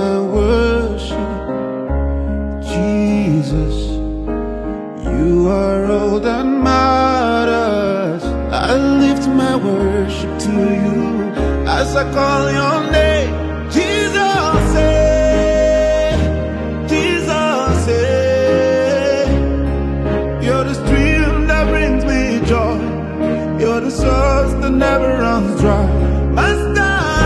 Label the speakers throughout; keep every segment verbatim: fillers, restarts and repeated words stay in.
Speaker 1: my worship. Jesus, you are all that matters. I lift my worship to you as I call your name. Jesus, eh, Jesus, eh. You're the stream that brings me joy. You're the source that never runs dry. Master,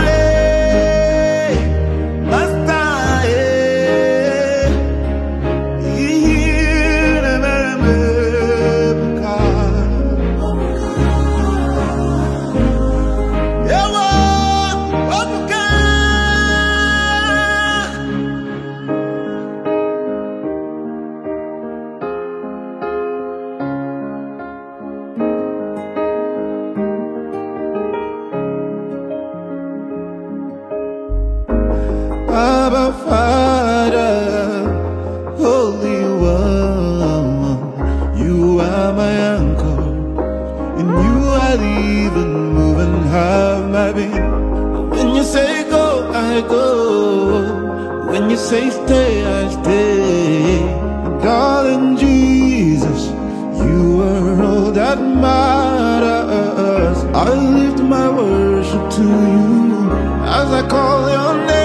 Speaker 1: Abba Father, Holy One, you are my anchor. In you I live and move and have my being. When you say go, I go. When you say stay, I stay. And darling Jesus, you are all that matters. I lift my worship to you as I call your name.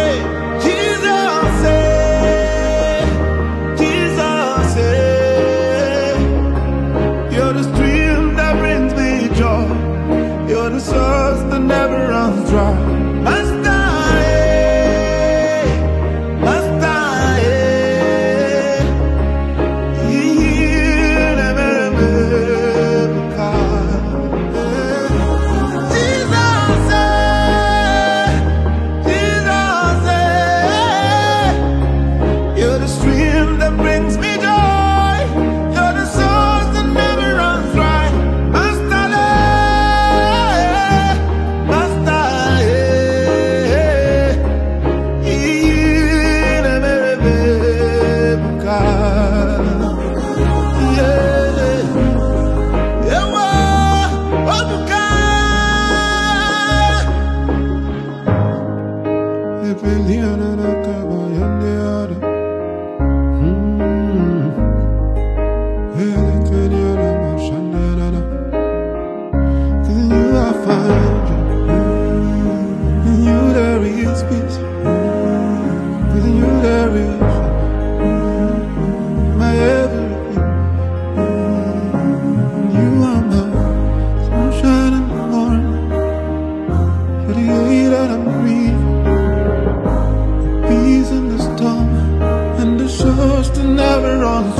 Speaker 1: You're the source that never runs dry. Master, eh, Master, eh. Yeah, never, never, Jesus, eh, Jesus, eh. You're the stream that brings me joy. You're the source that never runs dry. Never on